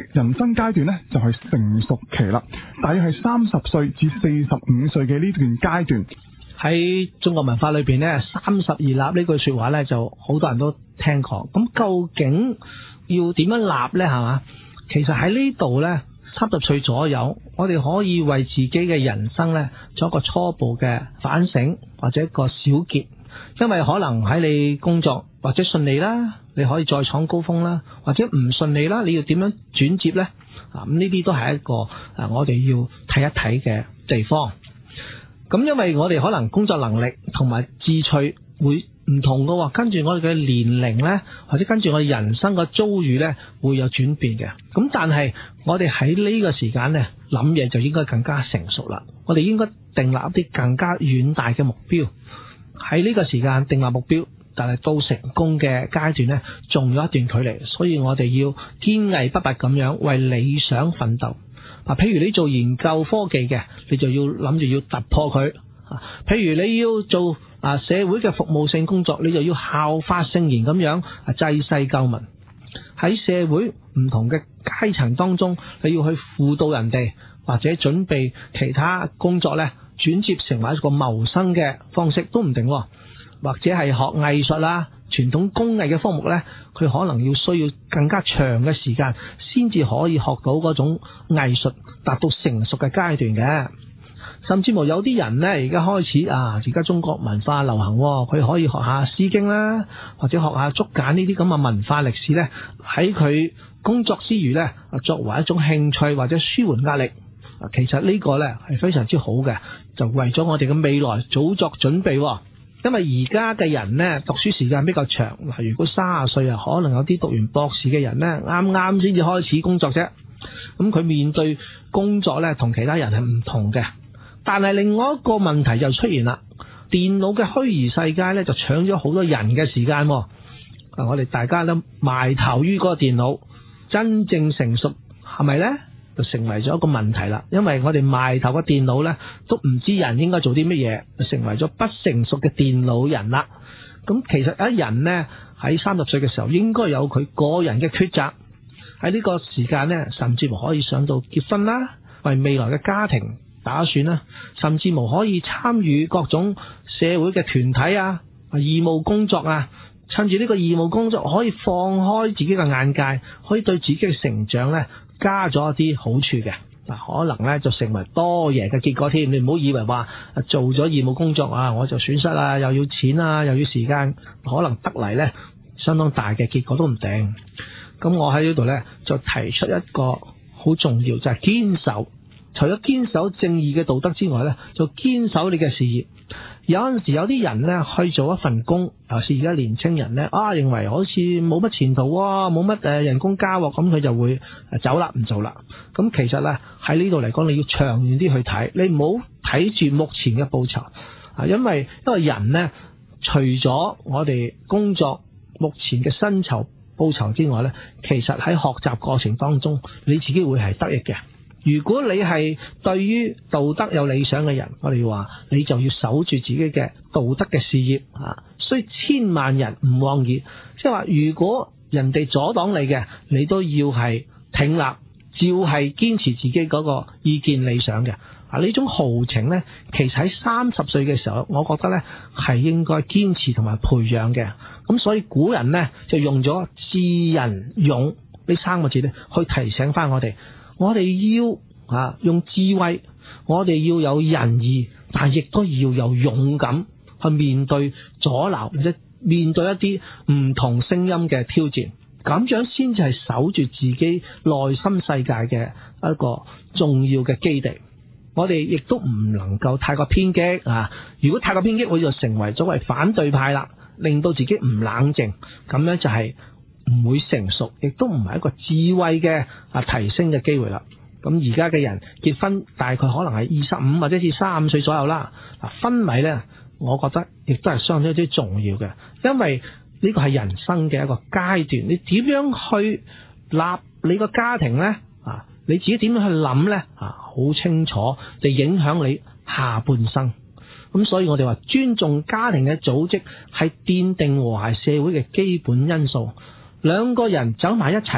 人生階段呢，就係成熟期啦，大約係30歲至45歲嘅呢段階段。 喺中國文化裏邊呢，30而立呢句說話呢，就好多人都聽過。咁究竟要點樣立呢？係嘛？其實喺呢度呢，30歲左右，我哋可以為自己嘅人生呢做一個初步嘅反省或者一個小結。因為可能喺你工作或者順利啦，你可以再創高峰啦，或者唔順利啦，你要點樣轉接呢？咁呢啲都係一個我哋要睇一睇嘅地方。咁因為我哋可能工作能力同埋志趣會唔同噶，跟住我哋嘅年齡呢，或者跟住我哋人生嘅遭遇呢，會有轉變嘅。咁但係我哋喺呢個時間呢，諗嘢就應該更加成熟啦。我哋應該訂立一啲更加遠大嘅目標。喺呢個時間訂立目標，但係到成功嘅階段呢，仲有一段距離，所以我哋要堅毅不拔咁樣為理想奮鬥。譬如你做研究科技嘅，你就要諗住要突破佢；譬如你要做社會嘅服務性工作，你就要效法聖賢咁樣濟世救民。喺社會唔同嘅階層當中，你要去輔導人哋，或者準備其他工作呢，轉接成為一個謀生嘅方式都唔定，或者係學藝術啦、傳統工藝嘅科目呢，佢可能要需要更加長嘅時間先至可以學到嗰種藝術達到成熟嘅階段嘅。甚至乎有啲人呢，而家開始而家中國文化流行，佢可以學下詩經啦，或者學下竹簡呢啲咁嘅文化歷史呢，喺佢工作之餘呢，作為一種興趣或者舒緩壓力。其實呢個呢係非常之好嘅，就為咗我哋嘅未來早作準備。因為而家嘅人呢，讀書時間比較長，如果30歲可能有啲讀完博士嘅人呢，啱啱先至開始工作啫。咁佢面對工作呢，同其他人係唔同嘅。但係另外一個問題就出現啦，電腦嘅虛擬世界呢，就搶咗好多人嘅時間。我哋大家都埋頭於嗰個電腦，真正成熟係咪呢？就成為咗一個問題啦。因為我哋埋頭個電腦呢，都唔知人應該做啲乜嘢，就成為咗不成熟嘅電腦人啦。咁其實一人呢，喺30歲嘅時候應該有佢個人嘅抉擇。喺呢個時間呢，甚至乎可以想到結婚啦，為未來嘅家庭打算啦，甚至乎可以參與各種社會嘅團體義務工作趁住呢個義務工作可以放開自己嘅眼界，可以對自己嘅成長呢加咗一啲好處嘅。可能呢就成為多贏嘅結果添。你唔好以為話做咗義務工作我就損失又要錢又要時間，可能得嚟呢相當大嘅結果都唔定。咁我喺呢度呢，就提出一個好重要，就係堅守。除咗堅守正義嘅道德之外呢，就堅守你嘅事業。有陣時有啲人呢，去做一份工，尤其是而家年青人呢，認為好似冇乜前途冇乜人工加，咁佢就會走啦，唔做啦。咁其實呢，喺呢度嚟講，你要長遠啲去睇，你唔好睇住目前嘅報酬因為人呢，除咗我哋工作目前嘅薪酬報酬之外呢，其實喺學習過程當中，你自己會係得益嘅。如果你係對於道德有理想嘅人，我哋話你就要守住自己嘅道德嘅事業雖千萬人唔往矣。即係話，如果人哋阻擋你嘅，你都要係挺立，照係堅持自己嗰個意見理想嘅。呢種豪情呢，其實喺30歲嘅時候，我覺得呢係應該堅持同埋培養嘅。咁所以古人呢，就用咗智仁勇呢3個字呢，去提醒翻我哋。我哋要用智慧，我哋要有仁義，但亦都要有勇敢去面對阻撓，或者面對一啲唔同聲音嘅挑戰，咁樣先至係守住自己內心世界嘅一個重要嘅基地。我哋亦都唔能夠太過偏激如果太過偏激，我就成為咗為反對派啦，令到自己唔冷靜，咁樣就係唔會成熟，亦都唔係一個智慧嘅提升嘅機會啦。咁而家嘅人結婚大概可能係25或者至35歲左右啦。婚禮呢，我覺得亦都係相當之重要嘅，因為呢個係人生嘅一個階段。你點樣去立你個家庭呢？你自己點樣去諗呢？好清楚地影響你下半生。咁所以我哋話尊重家庭嘅組織係奠定和諧社會嘅基本因素。兩個人走埋一齊，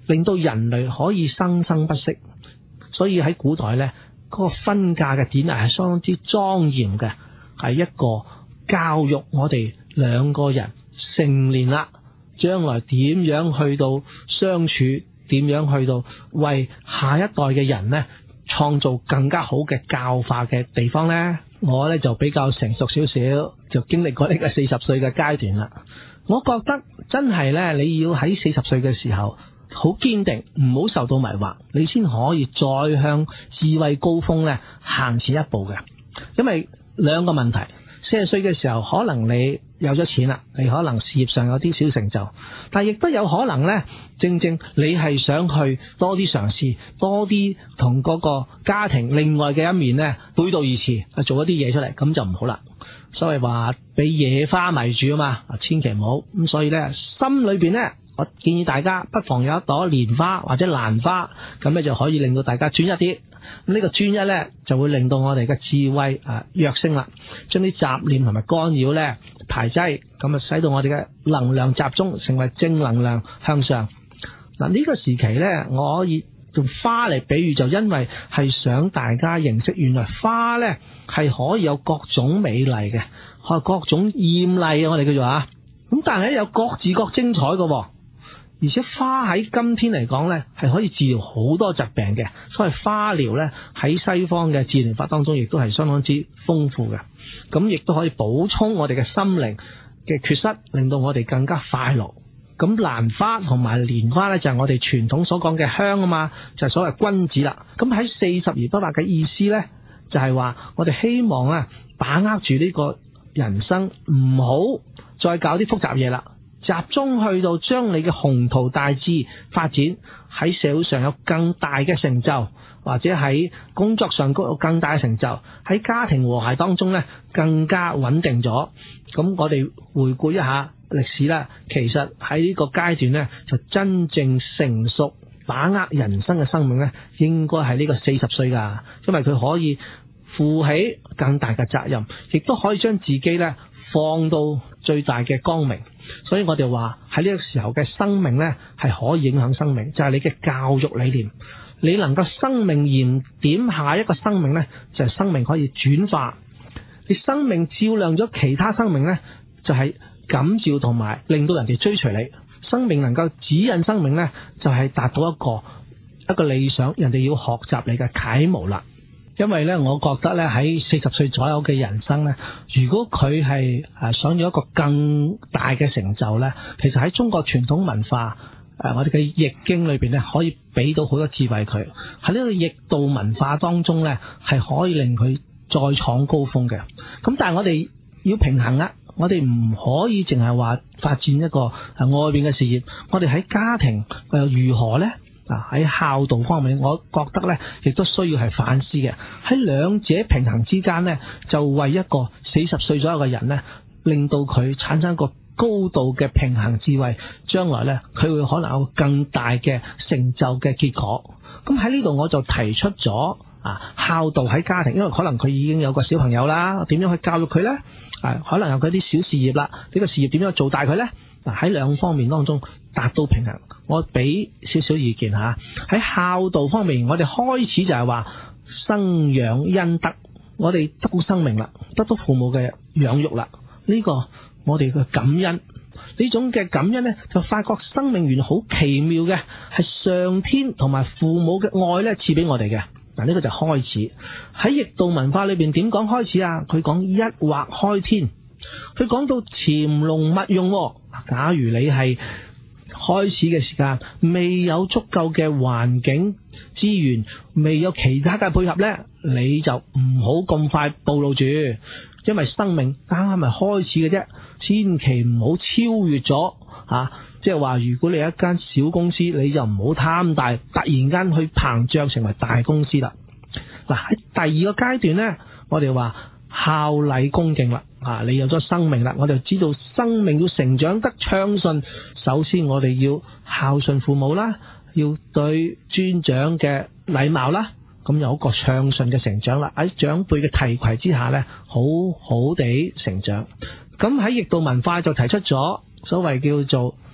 令到人類可以生生不息。所以喺古代呢，嗰個婚嫁嘅典禮係相當之莊嚴嘅，係一個教育我哋兩個人成年啦，將來點樣去到相處，點樣去到為下一代嘅人呢創造更加好嘅教化嘅地方呢。我呢就比較成熟少少，就經歷過呢個40歲嘅階段啦。我覺得真係呢，你要喺40歲嘅時候好堅定，唔好受到迷惑，你先可以再向智慧高峰呢行前一步嘅。因為兩個問題，40歲嘅時候可能你有咗錢啦，你可能事業上有啲小成就，但係亦都有可能呢，正正你係想去多啲嘗試，多啲同嗰個家庭另外嘅一面呢背道而馳，做一啲嘢出嚟，咁就唔好啦。所謂話俾野花迷住啊嘛，千祈唔好。咁所以呢，心裏邊呢，我建議大家不妨有一朵蓮花或者蘭花，咁呢就可以令到大家專一啲。咁呢個專一呢，就會令到我哋嘅智慧躍升啦，將啲雜念同埋干擾呢排擠，咁啊使到我哋嘅能量集中，成為正能量向上。嗱，呢個時期呢，我可以用花嚟比喻，就因為係想大家認識原來花呢係可以有各種美麗嘅，各種豔麗我哋叫做啊。咁但係有各自各精彩嘅。而且花喺今天嚟講呢，係可以治療好多疾病嘅，所謂花療呢，喺西方嘅治療法當中亦都係相當之豐富嘅。咁亦都可以補充我哋嘅心靈嘅缺失，令到我哋更加快樂。咁蘭花同埋蓮花呢，就係我哋傳統所講嘅香啊嘛，就係所謂君子啦。咁喺40而不惑嘅意思呢，就係話我哋希望啊，把握住呢個人生，唔好再搞啲複雜嘢啦。集中去到將你嘅宏圖大志發展，喺社會上有更大嘅成就，或者喺工作上有更大嘅成就，喺家庭和諧當中呢更加穩定咗。咁我哋回顧一下歷史啦，其實喺呢個階段呢，就真正成熟把握人生嘅生命呢，應該係呢個40歲㗎，因為佢可以負起更大嘅責任，亦都可以將自己呢放到最大嘅光明。所以我哋話喺呢個時候嘅生命呢，係可以影響生命，就係你嘅教育理念，你能夠生命燃點下一個生命呢，就係生命可以轉化，你生命照亮咗其他生命呢，就係感召同埋令到人哋追隨你，生命能夠指引生命呢，就係達到一個理想，人哋要學習你嘅楷模啦。因為呢，我覺得呢，喺40歲左右嘅人生呢，如果佢係想要一個更大嘅成就呢，其實喺中國傳統文化我哋嘅易經裏邊呢，可以俾到好多智慧佢。喺呢個易道文化當中呢，係可以令佢再創高峰嘅。咁但係我哋要平衡啦，我哋唔可以淨係話發展一個外邊嘅事業，我哋喺家庭又如何呢？喺孝道方面，我覺得呢亦都需要係反思嘅。喺兩者平衡之間呢，就為一個40歲左右嘅人呢，令到佢產生一個高度嘅平衡智慧，將來呢，佢會可能有更大嘅成就嘅結果。咁喺呢度我就提出咗孝道喺家庭，因為可能佢已經有個小朋友啦，點樣去教育佢呢？可能有佢啲小事業啦，呢個事業點樣做大佢呢？喺兩方面當中達到平衡，我俾少少意見吓。喺孝道方面，我哋開始就係話生養恩德，我哋得到生命啦，得到父母嘅養育啦，呢個我哋嘅感恩，呢種嘅感恩呢，就發覺生命原來好奇妙嘅，係上天同埋父母嘅愛呢賜俾我哋嘅。嗱，呢個就開始。喺易道文化裏邊點講開始啊？佢講一劃開天，佢講到潛龍勿用。假如你係開始嘅時間未有足夠嘅環境資源，未有其他嘅配合呢，你就唔好咁快暴露住，因為生命啱啱係開始嘅啫，千祈唔好超越咗即係話如果你一間小公司，你就唔好貪大，突然間去膨脹成為大公司啦。嗱，喺第二個階段呢，我哋話孝禮恭敬啦，你有咗生命啦，我哋知道生命要成長得暢順，首先我哋要孝順父母啦，要對尊長嘅禮貌啦，咁有一個暢順嘅成長啦。喺長輩嘅提攜之下呢，好好地成長。咁喺易道文化就提出咗所謂叫做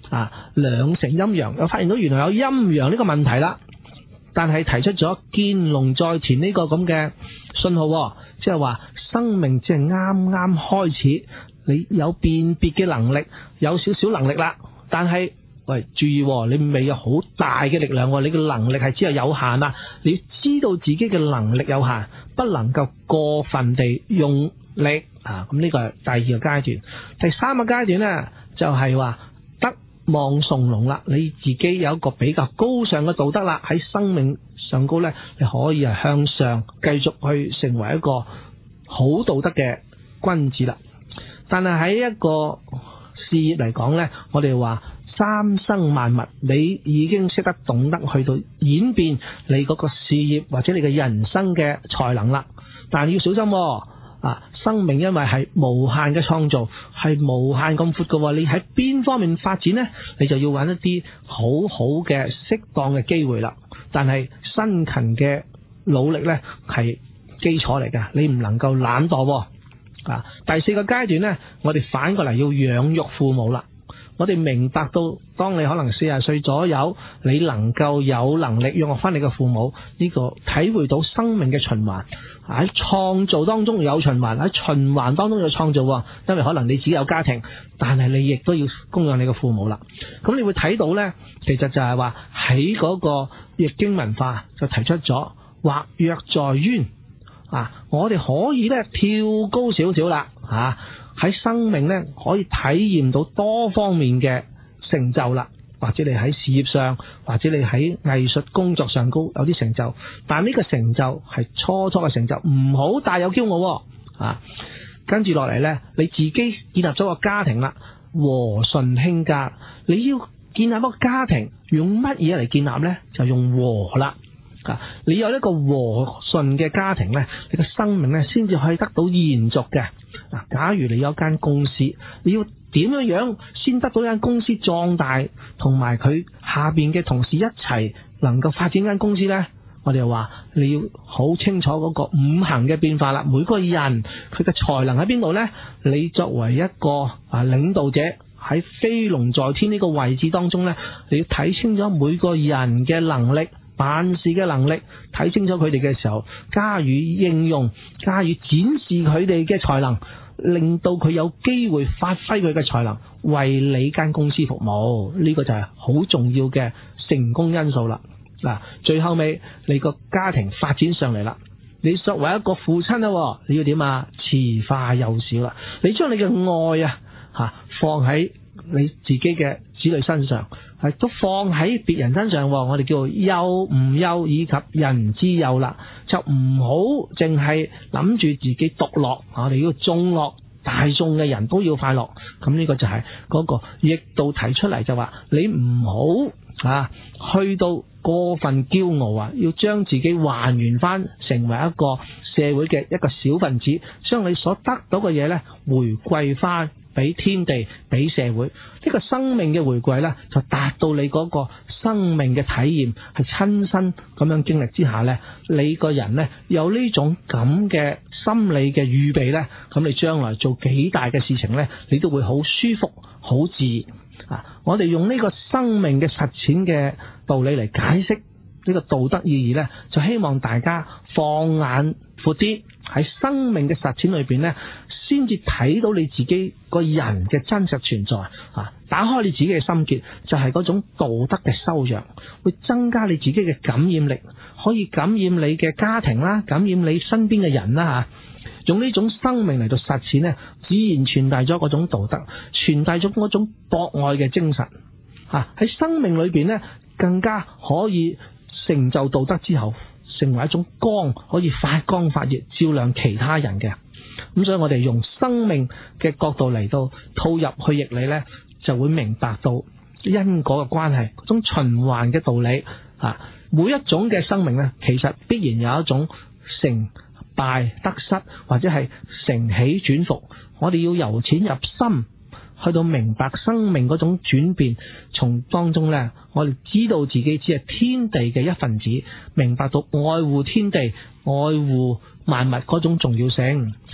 兩成陰陽，又發現到原來有陰陽呢個問題啦。但係提出咗見龍在田呢個咁嘅信號，即係話生命只係啱啱開始，你有辨別嘅能力，有少少能力啦。但係喂，注意，你未有好大嘅力量，你嘅能力係只係有限啊！你要知道自己嘅能力有限，不能夠過分地用力啊！咁呢個係第二個階段。第三個階段呢，就係話德望崇隆啦，你自己有一個比較高尚嘅道德啦，喺生命上高呢，你可以係向上繼續去成為一個好道德嘅君子啦。但係喺一個事業嚟講呢，我哋話三生萬物，你已經識得懂得去到演變你嗰個事業或者你嘅人生嘅才能啦。但係要小心生命因為係無限嘅創造，係無限咁闊嘅，你喺邊方面發展呢？你就要揾一啲好好嘅適當嘅機會啦。但係辛勤嘅努力呢係基礎嚟㗎，你唔能夠懶惰。第四個階段呢，我哋反過嚟要養育父母啦。我哋明白到，當你可能40歲左右，你能夠有能力養育翻你嘅父母，呢個體會到生命嘅循環，喺創造當中有循環，喺循環當中有創造。因為可能你自己有家庭，但係你亦都要供養你嘅父母啦。咁你會睇到呢，其實就係話喺嗰個易經文化就提出咗或躍在淵，我哋可以呢跳高少少啦，喺生命呢可以體驗到多方面嘅成就啦，或者你喺事業上，或者你喺藝術工作上高有啲成就，但呢個成就係初初嘅成就，唔好大有驕傲。跟住落嚟呢，你自己建立咗個家庭啦，和順興家。你要建立一個家庭，用乜嘢嚟建立呢？就用和啦。你有一個和順嘅家庭呢，你嘅生命呢先至可以得到延續嘅。假如你有間公司，你要點樣先得到間公司壯大，同埋佢下邊嘅同事一齊能夠發展間公司呢？我哋話你要好清楚嗰個五行嘅變化啦。每個人佢嘅才能喺邊度呢？你作為一個領導者喺飛龍在天呢個位置當中呢，你要睇清楚每個人嘅能力，辦事嘅能力，睇清楚佢哋嘅時候，加以應用，加以展示佢哋嘅才能，令到佢有機會發揮佢嘅才能，為你間公司服務。呢個就係好重要嘅成功因素啦。最後尾你個家庭發展上嚟啦，你作為一個父親啦，你要點慈化幼小啦。你將你嘅愛放喺你自己嘅子女身上，係都放喺別人身上。我哋叫幼吾幼以及人之幼啦，就唔好淨係諗住自己獨樂，我哋要眾樂，大眾嘅人都要快樂。咁呢個就係嗰個易道提出嚟，就話你唔好去到過分驕傲，要將自己還原翻，成為一個社會嘅一個小分子，將你所得到嘅嘢呢回饋翻俾天地，俾社會。呢個生命嘅回饋呢，就達到你嗰個生命嘅體驗，係親身咁樣經歷之下呢，你個人呢有呢種咁嘅心理嘅預備呢，咁你將來做幾大嘅事情呢，你都會好舒服，好自然。我哋用呢個生命嘅實踐嘅道理嚟解釋呢個道德意義呢，就希望大家放眼闊啲，喺生命嘅實踐裏邊呢，先至睇到你自己個人嘅真實存在。打開你自己嘅心結，就係嗰種道德嘅修養，會增加你自己嘅感染力，可以感染你嘅家庭啦，感染你身邊嘅人啦。用呢種生命嚟到實踐呢，自然傳遞咗嗰種道德，傳遞咗嗰種博愛嘅精神。喺生命裏邊呢，更加可以成就道德之後，成為一種光，可以發光發熱，照亮其他人嘅。咁所以我哋用生命嘅角度嚟到套入去易理呢，就會明白到因果嘅關係，嗰種循環嘅道理。每一種嘅生命呢，其實必然有一種成敗得失，或者係承起轉伏。我哋要由淺入深，去到明白生命嗰種轉變，從當中呢，我哋知道自己只係天地嘅一份子，明白到愛護天地、愛護萬物嗰種重要性。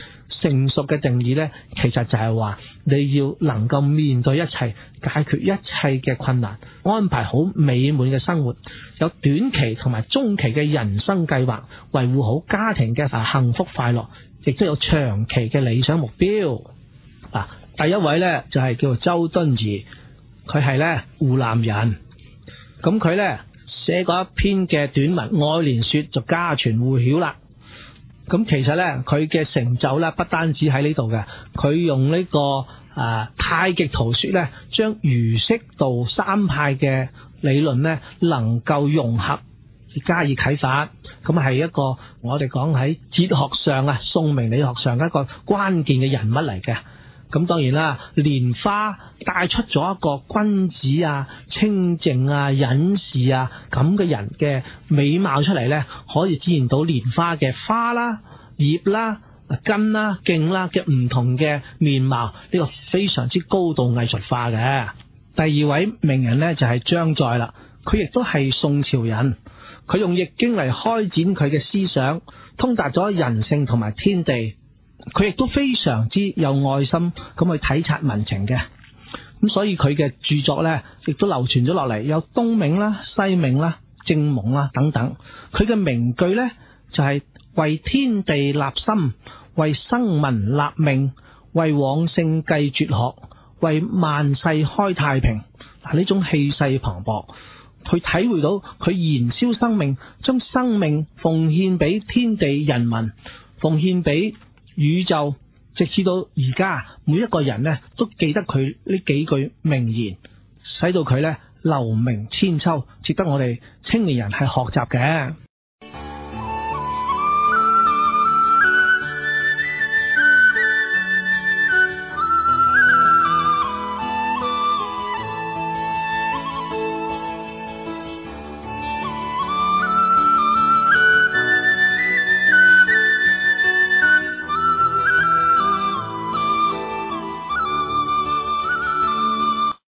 成熟嘅定義呢，其實就係話你要能夠面對一切，解決一切嘅困難，安排好美滿嘅生活，有短期同埋中期嘅人生計劃，維護好家庭嘅幸福快樂，亦都有長期嘅理想目標。第一位呢，就係叫做周敦頤，佢係呢湖南人，咁佢呢寫過一篇嘅短文《愛蓮說》就家傳戶曉啦。咁其實呢，佢嘅成就呢，不單止喺呢度嘅，佢用呢個太極圖說呢，將儒釋道三派嘅理論呢能夠融合加以啟發，咁係一個我哋講喺哲學上宋明理學上一個關鍵嘅人物嚟嘅。咁當然啦，蓮花帶出咗一個君子清靜隱士咁嘅人嘅美貌出嚟呢，可以展現到蓮花嘅花啦、葉啦、根啦、莖啦嘅唔同嘅面貌，呢個非常之高度藝術化嘅。第二位名人呢，就係張載啦，佢亦都係宋朝人，佢用易經嚟開展佢嘅思想，通達咗人性同埋天地。佢亦都非常之有愛心咁去體察民情嘅，咁所以佢嘅著作呢，亦都流傳咗落嚟，有東冥啦、西冥啦、正蒙啦等等。佢嘅名句呢，就係為天地立心，為生民立命，為往聖繼絕學，為萬世開太平。呢種氣勢磅礴，去體會到佢燃燒生命，將生命奉獻俾天地人民，奉獻俾宇宙，直至到而家每一個人呢都記得佢呢幾句名言，使到佢呢留名千秋，值得我哋青年人係學習嘅。